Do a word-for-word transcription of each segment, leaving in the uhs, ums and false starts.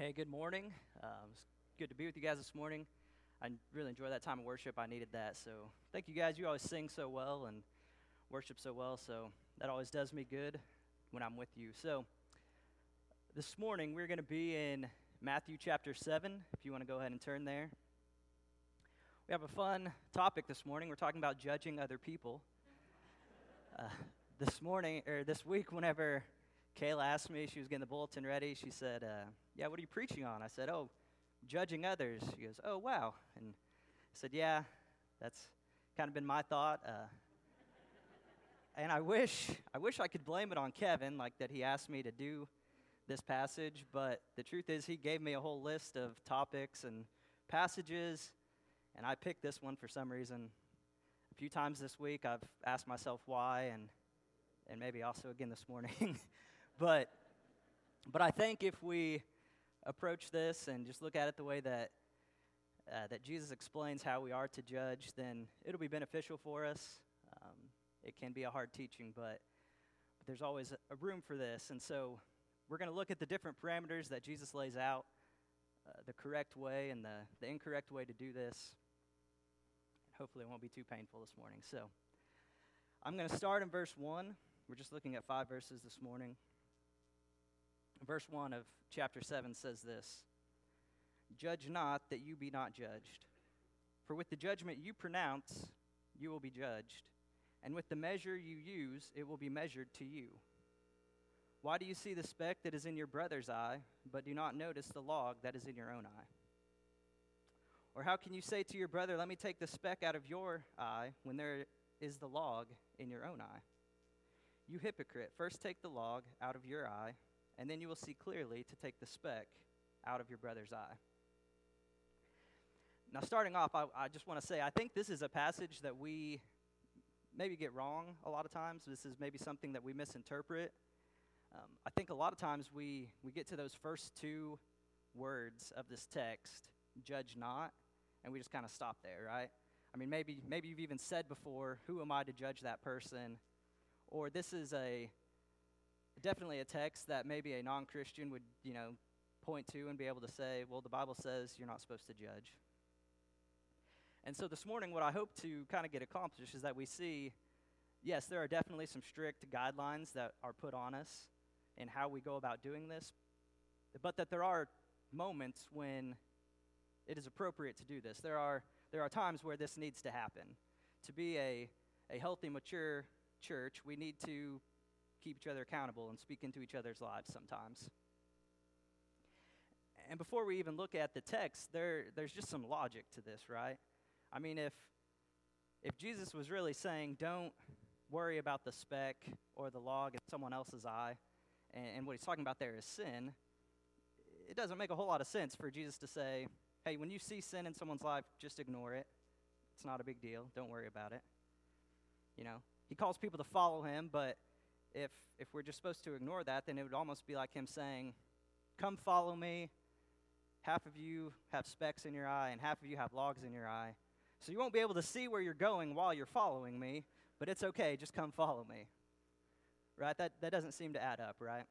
Hey, good morning. Um, it's good to be with you guys this morning. I really enjoyed that time of worship. I needed that. So thank you guys. You always sing so well and worship so well. So that always does me good when I'm with you. So this morning we're going to be in Matthew chapter seven, if you want to go ahead and turn there. We have a fun topic this morning. We're talking about judging other people. Uh, this morning, or this week, whenever Kayla asked me, she was getting the bulletin ready, she said, uh, yeah, what are you preaching on? I said, oh, judging others. She goes, oh, wow. And I said, yeah, that's kind of been my thought. Uh, and I wish, I wish I could blame it on Kevin, like that he asked me to do this passage, but the truth is he gave me a whole list of topics and passages, and I picked this one for some reason. A few times this week I've asked myself why, and and maybe also again this morning. but but I think if we approach this and just look at it the way that uh, that Jesus explains how we are to judge, then it'll be beneficial for us. Um, it can be a hard teaching, but, but there's always a, a room for this. And so we're going to look at the different parameters that Jesus lays out, uh, the correct way and the, the incorrect way to do this. Hopefully it won't be too painful this morning. So I'm going to start in verse one. We're just looking at five verses this morning. Verse one of chapter seven says this: Judge not, that you be not judged. For with the judgment you pronounce, you will be judged. And with the measure you use, it will be measured to you. Why do you see the speck that is in your brother's eye, but do not notice the log that is in your own eye? Or how can you say to your brother, let me take the speck out of your eye, when there is the log in your own eye? You hypocrite, first take the log out of your eye, and then you will see clearly to take the speck out of your brother's eye. Now, starting off, I, I just want to say, I think this is a passage that we maybe get wrong a lot of times. This is maybe something that we misinterpret. Um, I think a lot of times we, we get to those first two words of this text, judge not, and we just kind of stop there, right? I mean, maybe maybe you've even said before, who am I to judge that person? Or this is a definitely a text that maybe a non-Christian would, you know, point to and be able to say, well, the Bible says you're not supposed to judge. And so this morning, what I hope to kind of get accomplished is that we see, yes, there are definitely some strict guidelines that are put on us in how we go about doing this, but that there are moments when it is appropriate to do this. There are there are times where this needs to happen. To be a, a healthy, mature church, we need to keep each other accountable and speak into each other's lives sometimes. And before we even look at the text, there there's just some logic to this, right? I mean, if if Jesus was really saying, don't worry about the speck or the log in someone else's eye, and, and what he's talking about there is sin, it doesn't make a whole lot of sense for Jesus to say, hey, when you see sin in someone's life, just ignore it. It's not a big deal. Don't worry about it. You know, he calls people to follow him, but if if we're just supposed to ignore that, then it would almost be like him saying, come follow me. Half of you have specks in your eye, and half of you have logs in your eye. So you won't be able to see where you're going while you're following me, but it's okay, just come follow me. Right? That, that doesn't seem to add up, right?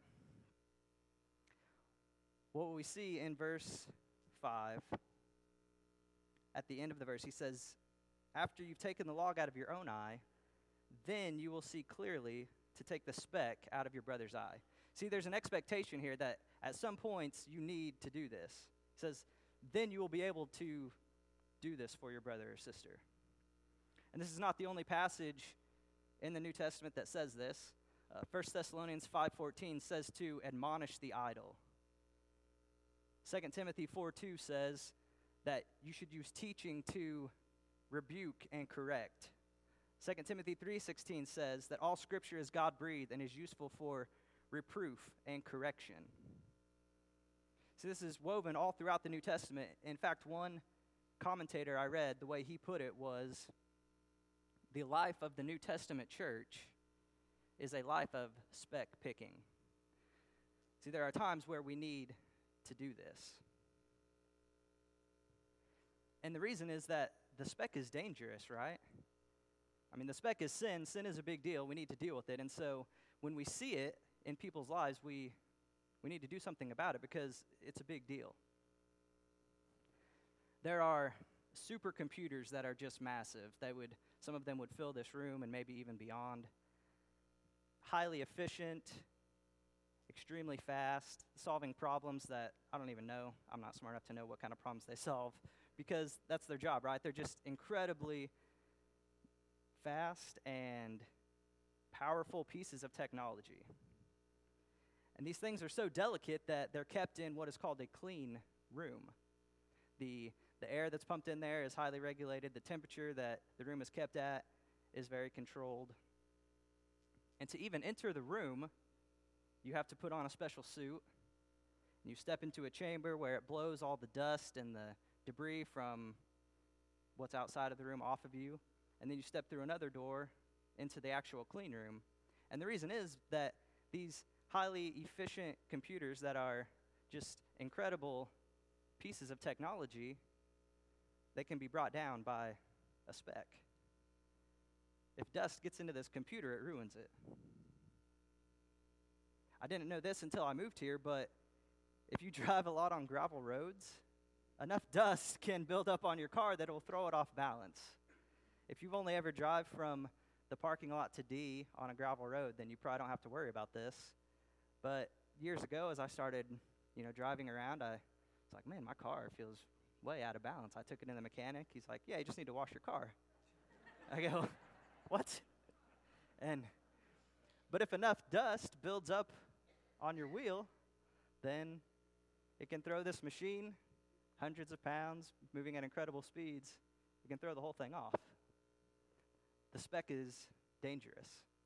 What we see in verse five, at the end of the verse, he says, after you've taken the log out of your own eye, then you will see clearly to take the speck out of your brother's eye. See, there's an expectation here that at some points you need to do this. He says, then you will be able to do this for your brother or sister. And this is not the only passage in the New Testament that says this. Uh, First Thessalonians five fourteen says to admonish the idle. Second Timothy four two says that you should use teaching to rebuke and correct. Second Timothy three sixteen says that all Scripture is God-breathed and is useful for reproof and correction. So this is woven all throughout the New Testament. In fact, one commentator I read, the way he put it was, the life of the New Testament church is a life of speck picking. See, there are times where we need to do this. And the reason is that the speck is dangerous, right? I mean, the speck is sin. Sin is a big deal. We need to deal with it. And so when we see it in people's lives, we we need to do something about it because it's a big deal. There are supercomputers that are just massive. They would, some of them would fill this room and maybe even beyond. Highly efficient, extremely fast, solving problems that I don't even know. I'm not smart enough to know what kind of problems they solve because that's their job, right? They're just incredibly fast and powerful pieces of technology. And these things are so delicate that they're kept in what is called a clean room. The, the air that's pumped in there is highly regulated. The temperature that the room is kept at is very controlled. And to even enter the room, you have to put on a special suit. And you step into a chamber where it blows all the dust and the debris from what's outside of the room off of you. And then you step through another door into the actual clean room. And the reason is that these highly efficient computers that are just incredible pieces of technology, they can be brought down by a speck. If dust gets into this computer, it ruins it. I didn't know this until I moved here, but if you drive a lot on gravel roads, enough dust can build up on your car that it will throw it off balance. If you've only ever drive from the parking lot to D on a gravel road, then you probably don't have to worry about this. But years ago, as I started, you know, driving around, I was like, man, my car feels way out of balance. I took it to the mechanic. He's like, yeah, you just need to wash your car. I go, what? And, but if enough dust builds up on your wheel, then it can throw this machine, hundreds of pounds, moving at incredible speeds, it can throw the whole thing off. The speck is dangerous.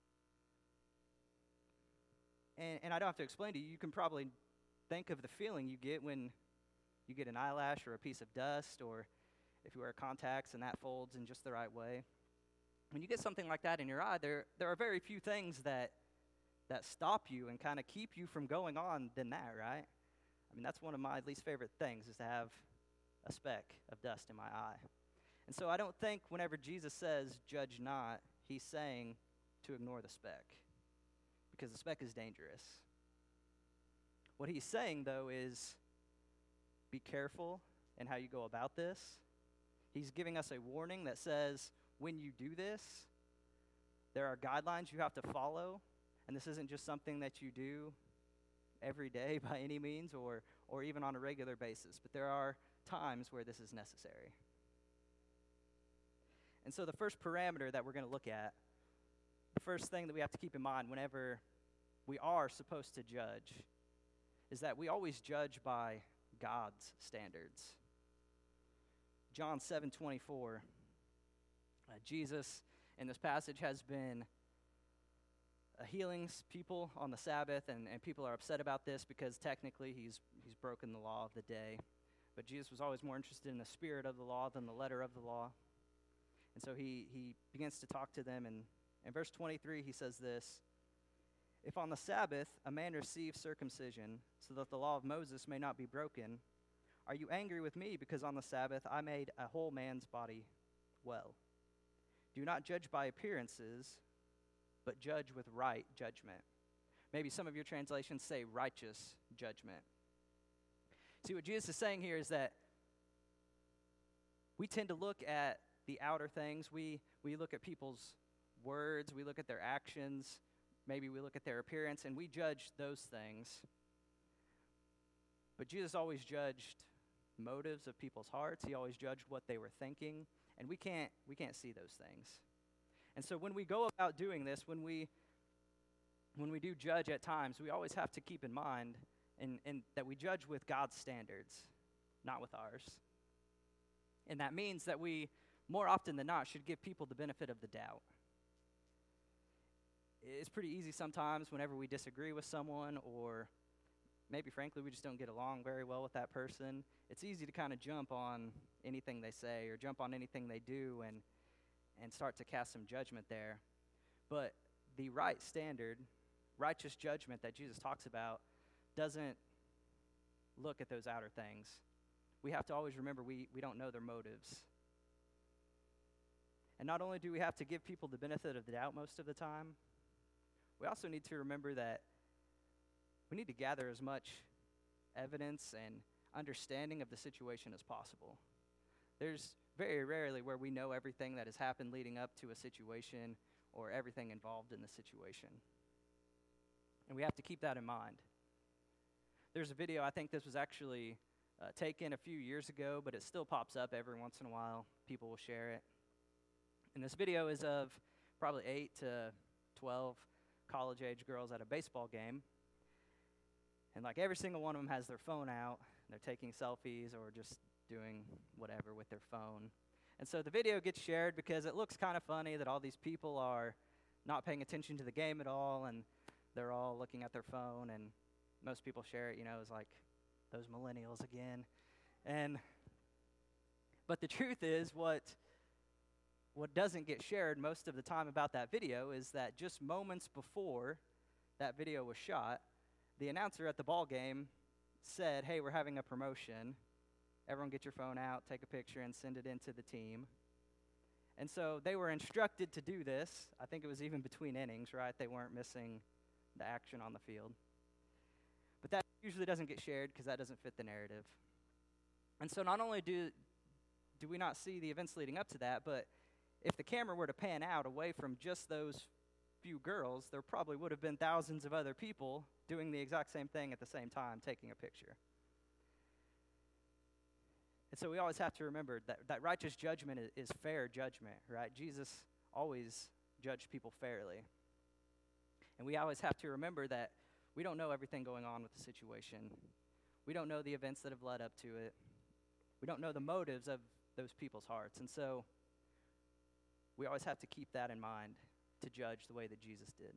And, and I don't have to explain to you, you can probably think of the feeling you get when you get an eyelash or a piece of dust, or if you wear contacts and that folds in just the right way. When you get something like that in your eye, there, there are very few things that, that stop you and kind of keep you from going on than that, right? I mean, that's one of my least favorite things, is to have a speck of dust in my eye. And so I don't think whenever Jesus says, judge not, he's saying to ignore the speck, because the speck is dangerous. What he's saying, though, is be careful in how you go about this. He's giving us a warning that says, when you do this, there are guidelines you have to follow, and this isn't just something that you do every day by any means, or, or even on a regular basis, but there are times where this is necessary. And so the first parameter that we're going to look at, the first thing that we have to keep in mind whenever we are supposed to judge, is that we always judge by God's standards. John seven twenty-four, uh, Jesus in this passage has been uh, healing people on the Sabbath, and, and people are upset about this because technically he's he's broken the law of the day. But Jesus was always more interested in the spirit of the law than the letter of the law. And so he, he begins to talk to them, and in verse twenty-three he says this, if on the Sabbath a man receives circumcision so that the law of Moses may not be broken, are you angry with me because on the Sabbath I made a whole man's body well? Do not judge by appearances, but judge with right judgment. Maybe some of your translations say righteous judgment. See, what Jesus is saying here is that we tend to look at the outer things. We, we look at people's words, we look at their actions, maybe we look at their appearance, and we judge those things. But Jesus always judged motives of people's hearts. He always judged what they were thinking, and we can't we can't see those things. And so when we go about doing this, when we when we do judge at times, we always have to keep in mind and, and that we judge with God's standards, not with ours. And that means that we, more often than not, should give people the benefit of the doubt. It's pretty easy sometimes whenever we disagree with someone, or maybe frankly we just don't get along very well with that person. It's easy to kind of jump on anything they say or jump on anything they do and and start to cast some judgment there. But the right standard, righteous judgment that Jesus talks about doesn't look at those outer things. We have to always remember we, we don't know their motives. And not only do we have to give people the benefit of the doubt most of the time, we also need to remember that we need to gather as much evidence and understanding of the situation as possible. There's very rarely where we know everything that has happened leading up to a situation or everything involved in the situation. And we have to keep that in mind. There's a video, I think this was actually uh, taken a few years ago, but it still pops up every once in a while. People will share it. And this video is of probably eight to twelve college-age girls at a baseball game. And like every single one of them has their phone out. They're taking selfies or just doing whatever with their phone. And so the video gets shared because it looks kind of funny that all these people are not paying attention to the game at all, and they're all looking at their phone, and most people share it, you know, as like those millennials again. And but the truth is what what doesn't get shared most of the time about that video is that just moments before that video was shot, the announcer at the ball game said, "Hey, we're having a promotion. Everyone get your phone out, take a picture, and send it in to the team." And so they were instructed to do this. I think it was even between innings, right? They weren't missing the action on the field. But that usually doesn't get shared because that doesn't fit the narrative. And so not only do, do we not see the events leading up to that, but if the camera were to pan out away from just those few girls, there probably would have been thousands of other people doing the exact same thing at the same time, taking a picture. And so we always have to remember that, that righteous judgment is, is fair judgment, right? Jesus always judged people fairly. And we always have to remember that we don't know everything going on with the situation. We don't know the events that have led up to it. We don't know the motives of those people's hearts. And so we always have to keep that in mind to judge the way that Jesus did.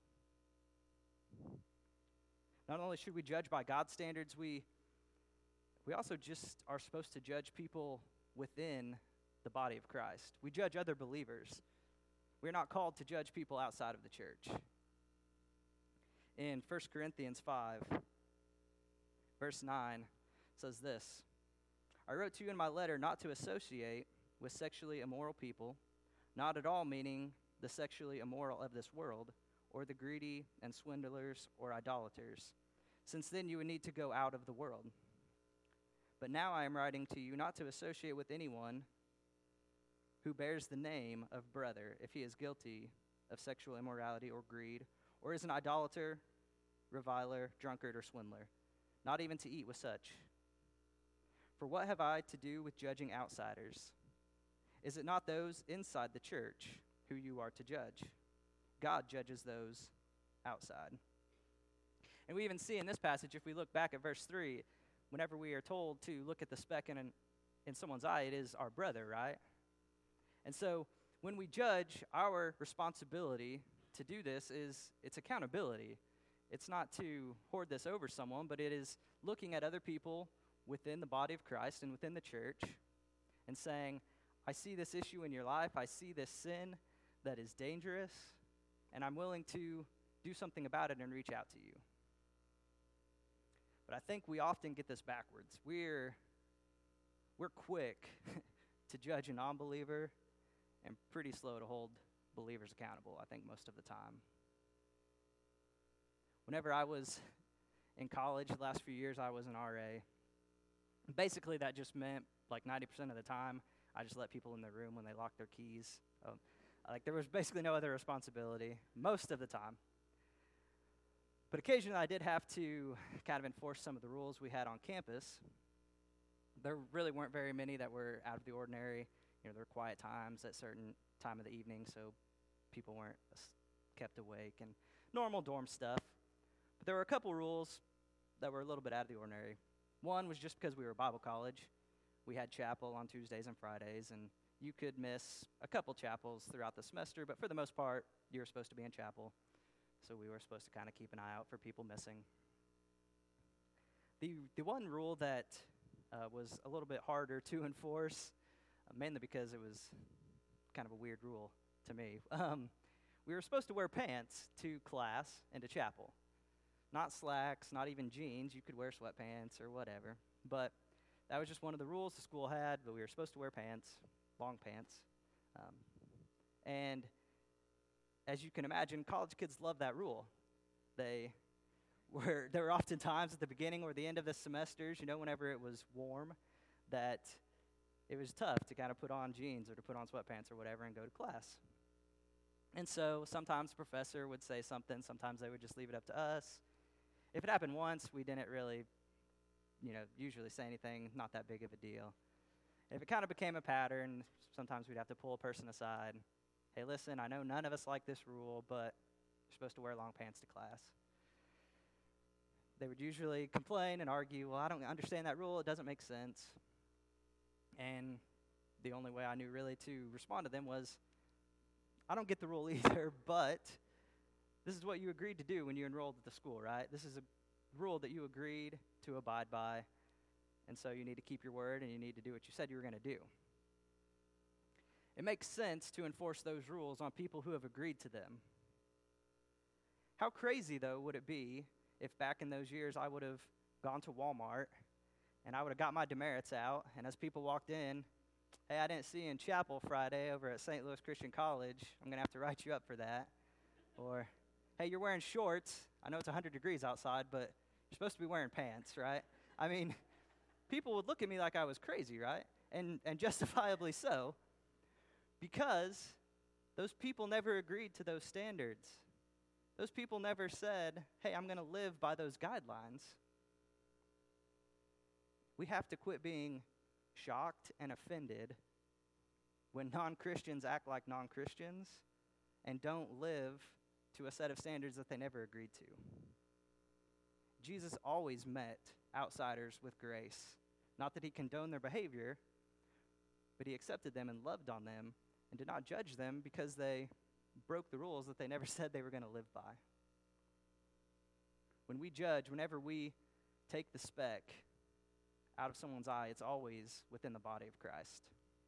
Not only should we judge by God's standards, we we also just are supposed to judge people within the body of Christ. We judge other believers. We're not called to judge people outside of the church. In First Corinthians five, verse nine, says this: "I wrote to you in my letter not to associate with sexually immoral people, not at all meaning the sexually immoral of this world, or the greedy and swindlers or idolaters, since then you would need to go out of the world. But now I am writing to you not to associate with anyone who bears the name of brother if he is guilty of sexual immorality or greed, or is an idolater, reviler, drunkard, or swindler, not even to eat with such. For what have I to do with judging outsiders? Is it not those inside the church who you are to judge? God judges those outside." And we even see in this passage, if we look back at verse three, whenever we are told to look at the speck in, an, in someone's eye, it is our brother, right? And so when we judge, our responsibility to do this is, it's accountability. It's not to hoard this over someone, but it is looking at other people within the body of Christ and within the church and saying, I see this issue in your life, I see this sin that is dangerous, and I'm willing to do something about it and reach out to you. But I think we often get this backwards. We're, we're quick to judge a non-believer and pretty slow to hold believers accountable, I think, most of the time. Whenever I was in college, the last few years, I was an R A. Basically, that just meant, like, ninety percent of the time, I just let people in their room when they locked their keys. Um, like, there was basically no other responsibility most of the time. But occasionally, I did have to kind of enforce some of the rules we had on campus. There really weren't very many that were out of the ordinary. You know, there were quiet times at certain time of the evening, so people weren't kept awake, and normal dorm stuff. But there were a couple rules that were a little bit out of the ordinary. One was just because we were a Bible college. We had chapel on Tuesdays and Fridays, and you could miss a couple chapels throughout the semester, but for the most part, you were supposed to be in chapel. So we were supposed to kind of keep an eye out for people missing. The the one rule that uh, was a little bit harder to enforce, uh, mainly because it was kind of a weird rule to me. Um, we were supposed to wear pants to class and to chapel. Not slacks, not even jeans. You could wear sweatpants or whatever. But that was just one of the rules the school had, but we were supposed to wear pants, long pants. Um, and as you can imagine, college kids love that rule. They, where there were often times at the beginning or the end of the semesters, you know, whenever it was warm, that it was tough to kind of put on jeans or to put on sweatpants or whatever and go to class. And so sometimes the professor would say something, sometimes they would just leave it up to us. If it happened once, we didn't really, you know, usually say anything, not that big of a deal. If it kind of became a pattern, sometimes we'd have to pull a person aside. Hey, listen, I know none of us like this rule, but you're supposed to wear long pants to class. They would usually complain and argue, well, I don't understand that rule, it doesn't make sense. And the only way I knew really to respond to them was, I don't get the rule either, but this is what you agreed to do when you enrolled at the school, right? This is a rule that you agreed to abide by, and so you need to keep your word and you need to do what you said you were going to do. It makes sense to enforce those rules on people who have agreed to them. How crazy, though, would it be if back in those years I would have gone to Walmart and I would have got my demerits out, and as people walked in, hey, I didn't see you in chapel Friday over at Saint Louis Christian College. I'm going to have to write you up for that. Or, hey, you're wearing shorts. I know it's one hundred degrees outside, but you're supposed to be wearing pants, right? I mean, people would look at me like I was crazy, right? And and justifiably so, because those people never agreed to those standards. Those people never said, hey, I'm going to live by those guidelines. We have to quit being shocked and offended when non-Christians act like non-Christians and don't live to a set of standards that they never agreed to. Jesus always met outsiders with grace. Not that he condoned their behavior, but he accepted them and loved on them and did not judge them because they broke the rules that they never said they were going to live by. When we judge, whenever we take the speck out of someone's eye, it's always within the body of Christ.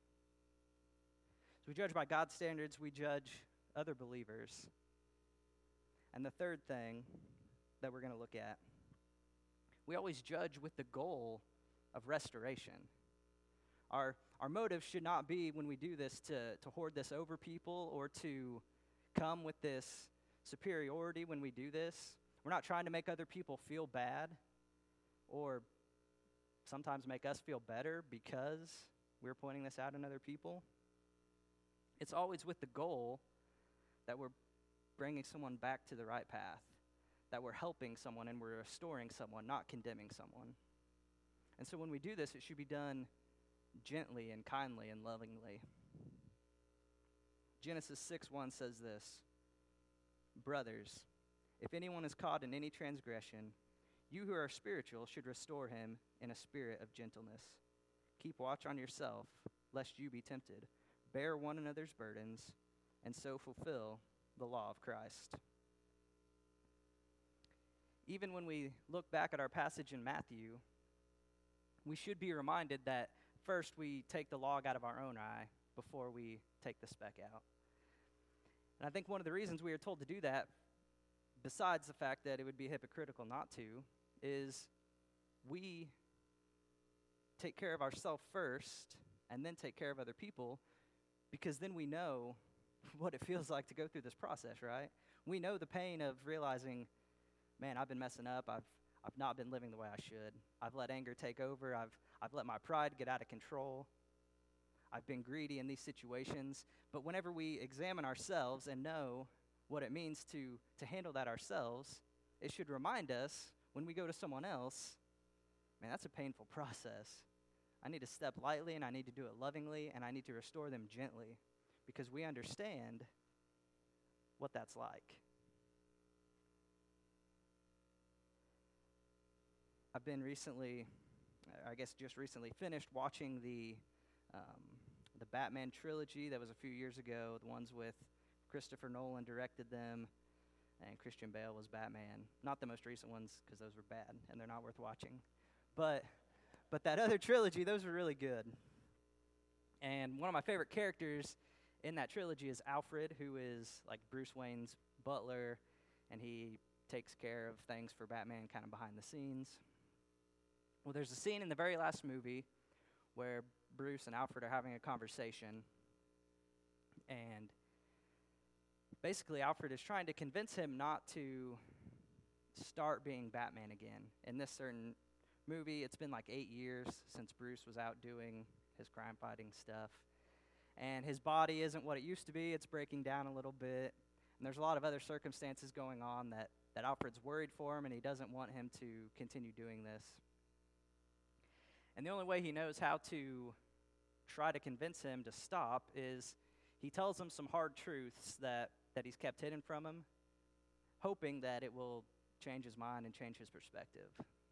So we judge by God's standards, we judge other believers. And the third thing that we're going to look at, we always judge with the goal of restoration. Our our motive should not be when we do this to, to hoard this over people or to come with this superiority when we do this. We're not trying to make other people feel bad or sometimes make us feel better because we're pointing this out in other people. It's always with the goal that we're bringing someone back to the right path, that we're helping someone and we're restoring someone, not condemning someone. And so when we do this, it should be done gently and kindly and lovingly. Genesis six one says this, brothers, if anyone is caught in any transgression, you who are spiritual should restore him in a spirit of gentleness. Keep watch on yourself, lest you be tempted. Bear one another's burdens, and so fulfill the law of Christ. Even when we look back at our passage in Matthew, we should be reminded that first we take the log out of our own eye before we take the speck out. And I think one of the reasons we are told to do that, besides the fact that it would be hypocritical not to, is we take care of ourselves first and then take care of other people, because then we know what it feels like to go through this process, right? We know the pain of realizing, man, I've been messing up. I've I've not been living the way I should. I've let anger take over. I've I've let my pride get out of control. I've been greedy in these situations. But whenever we examine ourselves and know what it means to, to handle that ourselves, it should remind us when we go to someone else, man, that's a painful process. I need to step lightly and I need to do it lovingly and I need to restore them gently because we understand what that's like. I've been recently, I guess just recently, finished watching the um, the Batman trilogy that was a few years ago. The ones with Christopher Nolan directed them, and Christian Bale was Batman. Not the most recent ones, because those were bad, and they're not worth watching. But but that other trilogy, those were really good. And one of my favorite characters in that trilogy is Alfred, who is like Bruce Wayne's butler, and he takes care of things for Batman kind of behind the scenes. Well, there's a scene in the very last movie where Bruce and Alfred are having a conversation, and basically Alfred is trying to convince him not to start being Batman again. In this certain movie, it's been like eight years since Bruce was out doing his crime fighting stuff. And his body isn't what it used to be. It's breaking down a little bit. And there's a lot of other circumstances going on that, that Alfred's worried for him, and he doesn't want him to continue doing this. And the only way he knows how to try to convince him to stop is he tells him some hard truths that, that he's kept hidden from him, hoping that it will change his mind and change his perspective.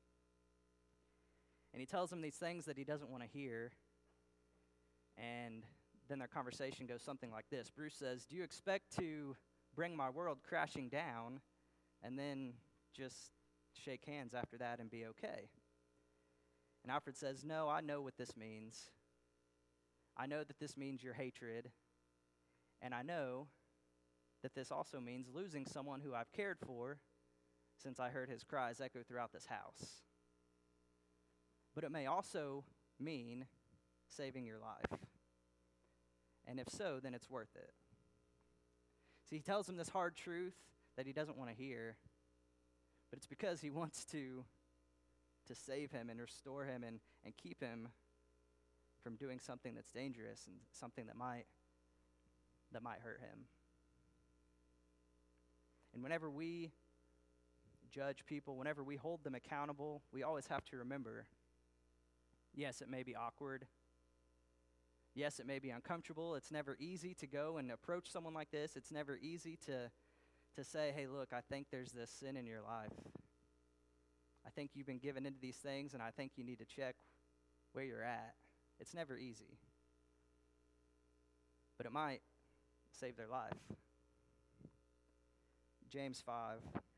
And he tells him these things that he doesn't want to hear, and then their conversation goes something like this. Bruce says, "Do you expect to bring my world crashing down and then just shake hands after that and be okay?" And Alfred says, "No, I know what this means. I know that this means your hatred, and I know that this also means losing someone who I've cared for since I heard his cries echo throughout this house. But it may also mean saving your life. And if so, then it's worth it." See, he tells him this hard truth that he doesn't want to hear, but it's because he wants to, to save him and restore him and, and keep him from doing something that's dangerous and something that might, that might hurt him. And whenever we judge people, whenever we hold them accountable, we always have to remember, yes, it may be awkward. Yes, it may be uncomfortable. It's never easy to go and approach someone like this. It's never easy to, to say, "Hey, look, I think there's this sin in your life. I think you've been given into these things, and I think you need to check where you're at." It's never easy. But it might save their life. James five,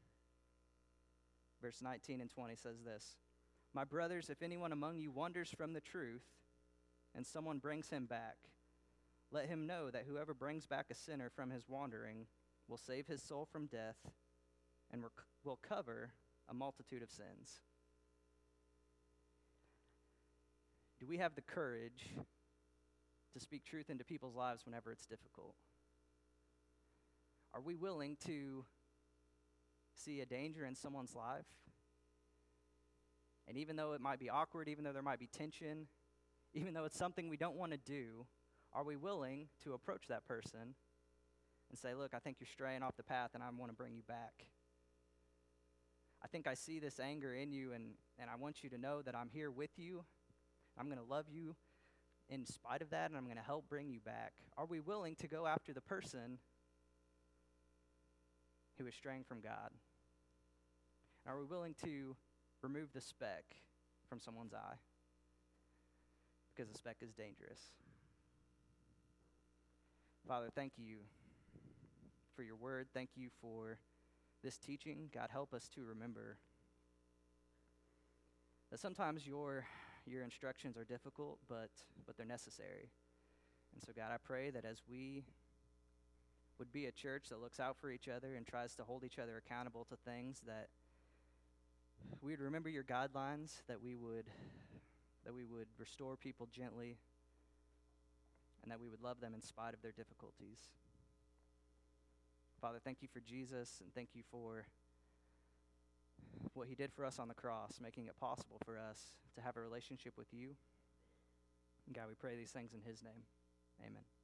verse nineteen and twenty says this: "My brothers, if anyone among you wanders from the truth, and someone brings him back, let him know that whoever brings back a sinner from his wandering will save his soul from death and will cover a multitude of sins." Do we have the courage to speak truth into people's lives whenever it's difficult? Are we willing to see a danger in someone's life? And even though it might be awkward, even though there might be tension, even though it's something we don't want to do, are we willing to approach that person and say, "Look, I think you're straying off the path and I want to bring you back. I think I see this anger in you, and, and I want you to know that I'm here with you. I'm going to love you in spite of that, and I'm going to help bring you back." Are we willing to go after the person who is straying from God? Are we willing to remove the speck from someone's eye? Because the speck is dangerous. Father, thank you for your word. Thank you for this teaching. God, help us to remember that sometimes your your instructions are difficult, but but they're necessary. And so, God, I pray that as we would be a church that looks out for each other and tries to hold each other accountable to things, that we would remember your guidelines, that we would that we would restore people gently, and that we would love them in spite of their difficulties. Father, thank you for Jesus, and thank you for what he did for us on the cross, making it possible for us to have a relationship with you. And God, we pray these things in his name. Amen.